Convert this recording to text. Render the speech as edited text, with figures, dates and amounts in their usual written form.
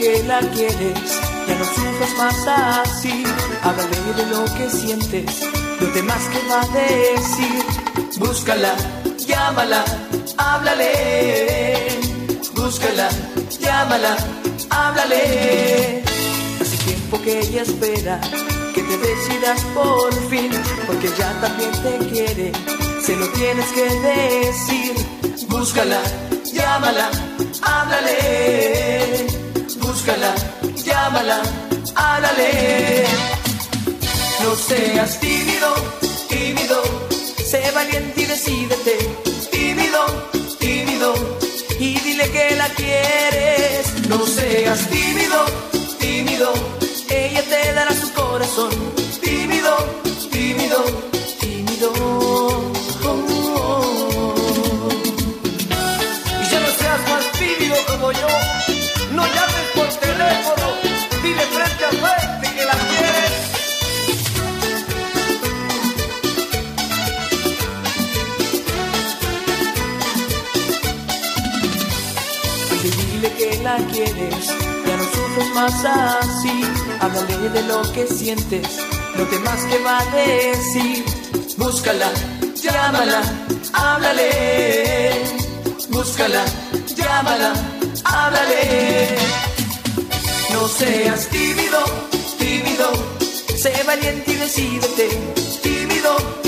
que la quieres, ya no sufras más así. Háblale de lo que sientes, lo demás que va a decir. Búscala, llámala, háblale. Búscala, llámala, háblale. Hace tiempo que ella espera que te decidas por fin, porque ya también te quiere, se lo tienes que decir. Búscala, llámala, háblale. Búscala, llámala, háblale. No seas tímido, tímido, sé valiente y decídete. Tímido, tímido, y dile que la quieres. No seas tímido, tímido, ella te dará su corazón. Tímido, tímido, tímido. Y ya no seas más tímido como yo. No llames por teléfono, dile frente a frente que la quieres. Dile que la quieres, ya no sufres más así. Háblale de lo que sientes, lo demás que va a decir. Búscala, llámala, háblale. Búscala, llámala, háblale. No seas tímido, tímido, sé valiente y decídete. Tímido,